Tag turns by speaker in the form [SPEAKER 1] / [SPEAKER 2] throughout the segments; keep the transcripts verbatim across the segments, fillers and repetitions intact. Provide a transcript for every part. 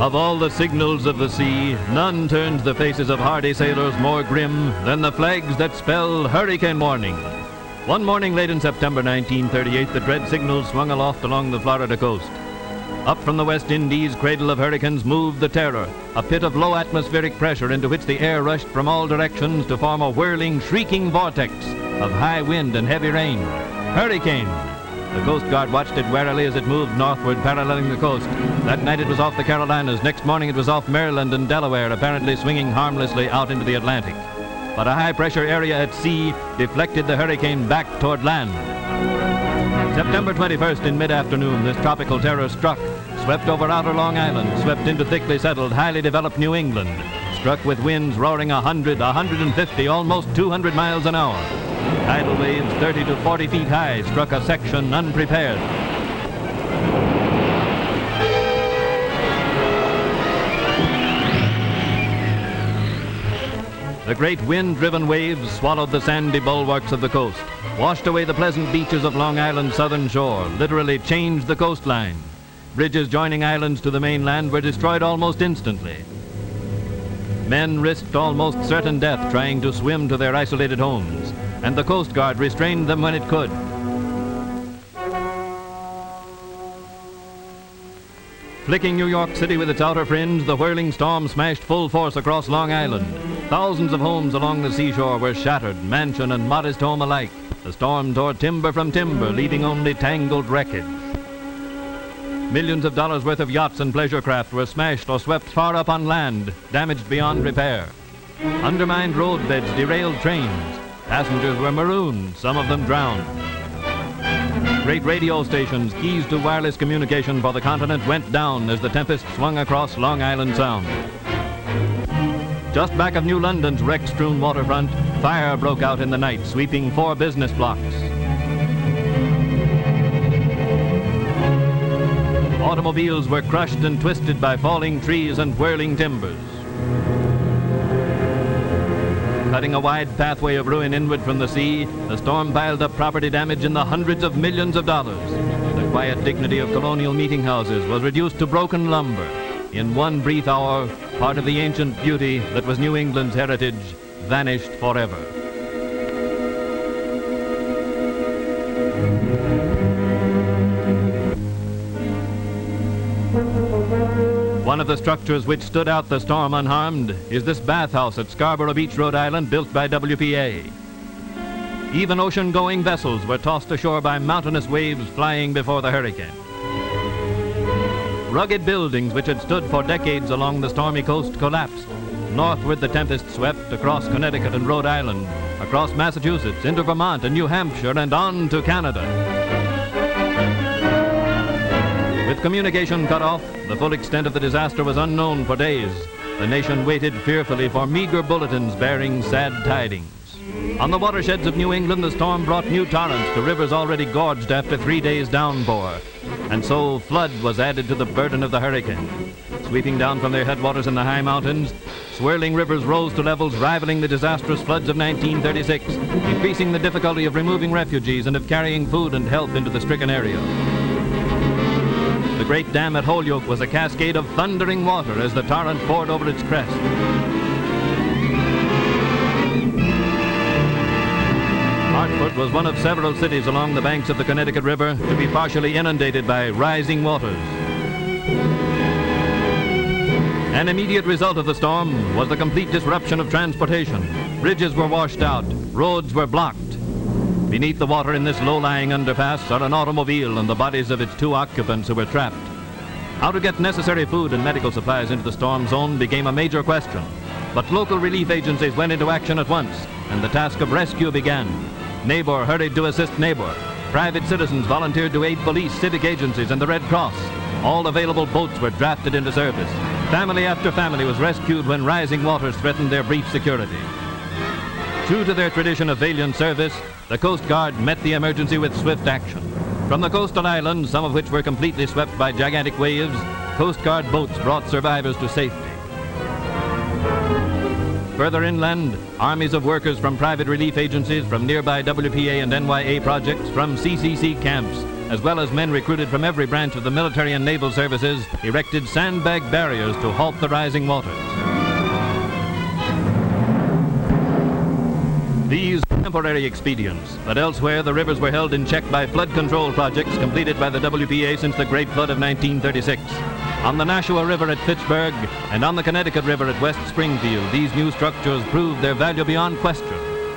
[SPEAKER 1] Of all the signals of the sea, none turns the faces of hardy sailors more grim than the flags that spell hurricane warning. One morning late in September nineteen thirty-eight, the dread signals swung aloft along the Florida coast. Up from the West Indies, cradle of hurricanes, moved the Terror, a pit of low atmospheric pressure into which the air rushed from all directions to form a whirling, shrieking vortex of high wind and heavy rain. Hurricane! The Coast Guard watched it warily as it moved northward, paralleling the coast. That night it was off the Carolinas. Next morning it was off Maryland and Delaware, apparently swinging harmlessly out into the Atlantic. But a high-pressure area at sea deflected the hurricane back toward land. September twenty-first, in mid-afternoon, this tropical terror struck, swept over outer Long Island, swept into thickly settled, highly developed New England, struck with winds roaring one hundred, one hundred fifty, almost two hundred miles an hour. Tidal waves thirty to forty feet high struck a section unprepared. The great wind-driven waves swallowed the sandy bulwarks of the coast, washed away the pleasant beaches of Long Island's southern shore, literally changed the coastline. Bridges joining islands to the mainland were destroyed almost instantly. Men risked almost certain death trying to swim to their isolated homes, and the Coast Guard restrained them when it could. Flicking New York City with its outer fringe, the whirling storm smashed full force across Long Island. Thousands of homes along the seashore were shattered, mansion and modest home alike. The storm tore timber from timber, leaving only tangled wreckage. Millions of dollars worth of yachts and pleasure craft were smashed or swept far up on land, damaged beyond repair. Undermined roadbeds derailed trains. Passengers were marooned, some of them drowned. Great radio stations, keys to wireless communication for the continent, went down as the tempest swung across Long Island Sound. Just back of New London's wreck-strewn waterfront, fire broke out in the night, sweeping four business blocks. Automobiles were crushed and twisted by falling trees and whirling timbers. Cutting a wide pathway of ruin inward from the sea, the storm piled up property damage in the hundreds of millions of dollars. The quiet dignity of colonial meeting houses was reduced to broken lumber. In one brief hour, part of the ancient beauty that was New England's heritage vanished forever. One of the structures which stood out the storm unharmed is this bathhouse at Scarborough Beach, Rhode Island, built by W P A. Even ocean-going vessels were tossed ashore by mountainous waves flying before the hurricane. Rugged buildings which had stood for decades along the stormy coast collapsed. Northward the tempest swept across Connecticut and Rhode Island, across Massachusetts, into Vermont and New Hampshire, and on to Canada. With communication cut off, the full extent of the disaster was unknown for days. The nation waited fearfully for meager bulletins bearing sad tidings. On the watersheds of New England, the storm brought new torrents to rivers already gorged after three days' downpour. And so flood was added to the burden of the hurricane. Sweeping down from their headwaters in the high mountains, swirling rivers rose to levels rivaling the disastrous floods of nineteen thirty-six, increasing the difficulty of removing refugees and of carrying food and help into the stricken area. The great dam at Holyoke was a cascade of thundering water as the torrent poured over its crest. Hartford was one of several cities along the banks of the Connecticut River to be partially inundated by rising waters. An immediate result of the storm was the complete disruption of transportation. Bridges were washed out, roads were blocked. Beneath the water in this low-lying underpass are an automobile and the bodies of its two occupants who were trapped. How to get necessary food and medical supplies into the storm zone became a major question. But local relief agencies went into action at once, and the task of rescue began. Neighbor hurried to assist neighbor. Private citizens volunteered to aid police, civic agencies, and the Red Cross. All available boats were drafted into service. Family after family was rescued when rising waters threatened their brief security. True to their tradition of valiant service, the Coast Guard met the emergency with swift action. From the coastal islands, some of which were completely swept by gigantic waves, Coast Guard boats brought survivors to safety. Further inland, armies of workers from private relief agencies, from nearby W P A and N Y A projects, from C C C camps, as well as men recruited from every branch of the military and naval services, erected sandbag barriers to halt the rising waters. These were temporary expedients, but elsewhere the rivers were held in check by flood control projects completed by the W P A since the Great Flood of nineteen thirty-six. On the Nashua River at Fitchburg and on the Connecticut River at West Springfield, these new structures proved their value beyond question.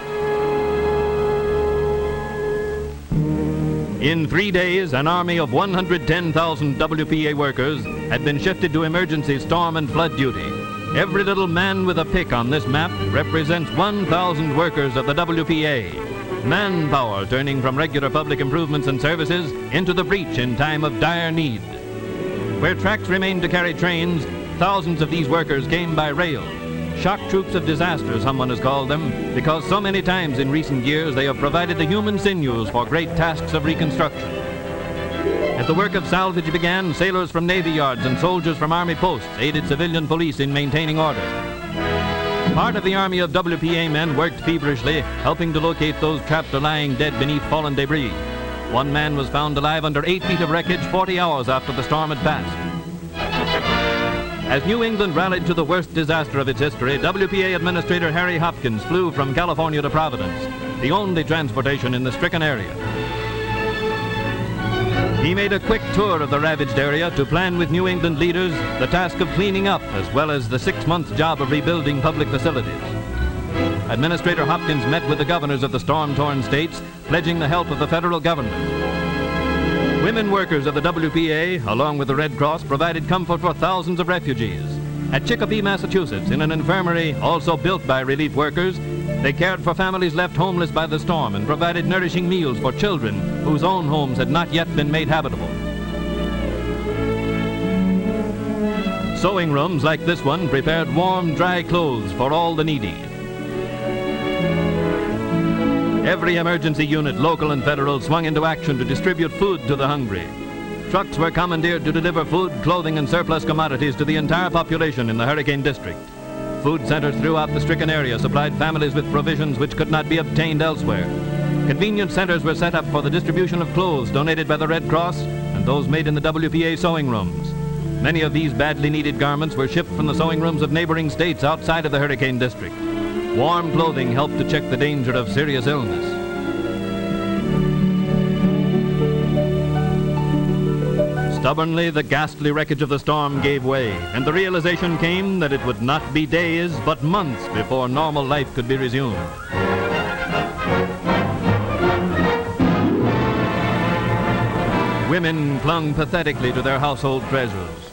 [SPEAKER 1] In three days, an army of one hundred ten thousand W P A workers had been shifted to emergency storm and flood duty. Every little man with a pick on this map represents one thousand workers of the W P A. Manpower turning from regular public improvements and services into the breach in time of dire need. Where tracks remained to carry trains, thousands of these workers came by rail. Shock troops of disaster, someone has called them, because so many times in recent years they have provided the human sinews for great tasks of reconstruction. As the work of salvage began, sailors from Navy yards and soldiers from Army posts aided civilian police in maintaining order. Part of the army of W P A men worked feverishly, helping to locate those trapped or lying dead beneath fallen debris. One man was found alive under eight feet of wreckage forty hours after the storm had passed. As New England rallied to the worst disaster of its history, W P A Administrator Harry Hopkins flew from California to Providence, the only transportation in the stricken area. He made a quick tour of the ravaged area to plan with New England leaders the task of cleaning up as well as the six-month job of rebuilding public facilities. Administrator Hopkins met with the governors of the storm-torn states, pledging the help of the federal government. Women workers of the W P A, along with the Red Cross, provided comfort for thousands of refugees. At Chicopee, Massachusetts, in an infirmary also built by relief workers, they cared for families left homeless by the storm and provided nourishing meals for children whose own homes had not yet been made habitable. Sewing rooms like this one prepared warm, dry clothes for all the needy. Every emergency unit, local and federal, swung into action to distribute food to the hungry. Trucks were commandeered to deliver food, clothing, and surplus commodities to the entire population in the Hurricane District. Food centers throughout the stricken area supplied families with provisions which could not be obtained elsewhere. Convenience centers were set up for the distribution of clothes donated by the Red Cross and those made in the W P A sewing rooms. Many of these badly needed garments were shipped from the sewing rooms of neighboring states outside of the Hurricane District. Warm clothing helped to check the danger of serious illness. Stubbornly, the ghastly wreckage of the storm gave way, and the realization came that it would not be days, but months before normal life could be resumed. Women clung pathetically to their household treasures.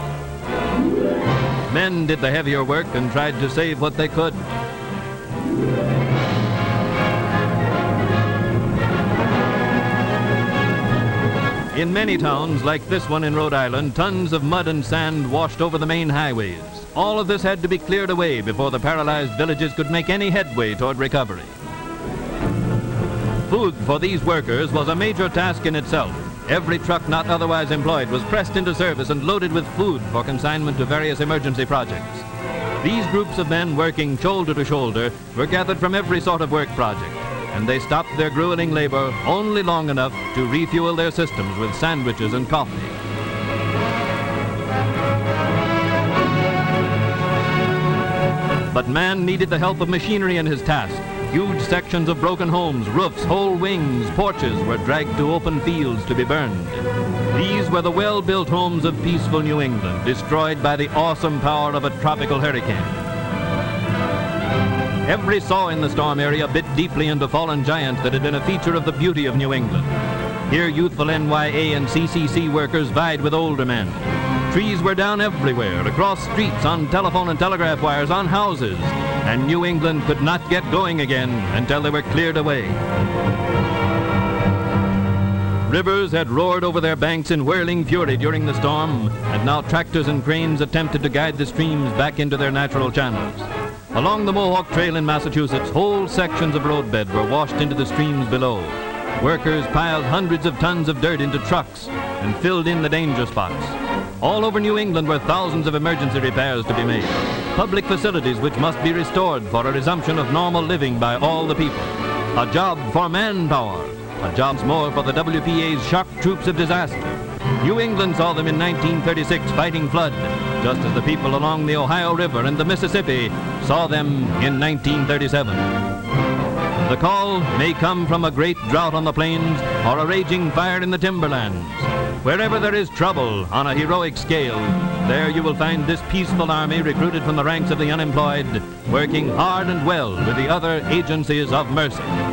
[SPEAKER 1] Men did the heavier work and tried to save what they could. In many towns, like this one in Rhode Island, tons of mud and sand washed over the main highways. All of this had to be cleared away before the paralyzed villages could make any headway toward recovery. Food for these workers was a major task in itself. Every truck not otherwise employed was pressed into service and loaded with food for consignment to various emergency projects. These groups of men working shoulder to shoulder were gathered from every sort of work project, and they stopped their grueling labor only long enough to refuel their systems with sandwiches and coffee. But man needed the help of machinery in his task. Huge sections of broken homes, roofs, whole wings, porches were dragged to open fields to be burned. These were the well-built homes of peaceful New England, destroyed by the awesome power of a tropical hurricane. Every saw in the storm area bit deeply into fallen giants that had been a feature of the beauty of New England. Here youthful N Y A and C C C workers vied with older men. Trees were down everywhere, across streets, on telephone and telegraph wires, on houses, and New England could not get going again until they were cleared away. Rivers had roared over their banks in whirling fury during the storm, and now tractors and cranes attempted to guide the streams back into their natural channels. Along the Mohawk Trail in Massachusetts, whole sections of roadbed were washed into the streams below. Workers piled hundreds of tons of dirt into trucks and filled in the danger spots. All over New England were thousands of emergency repairs to be made. Public facilities which must be restored for a resumption of normal living by all the people. A job for manpower. A job's more for the W P A's shock troops of disaster. New England saw them in nineteen thirty-six fighting flood, just as the people along the Ohio River and the Mississippi saw them in nineteen thirty-seven. The call may come from a great drought on the plains or a raging fire in the timberlands. Wherever there is trouble on a heroic scale, there you will find this peaceful army recruited from the ranks of the unemployed, working hard and well with the other agencies of mercy.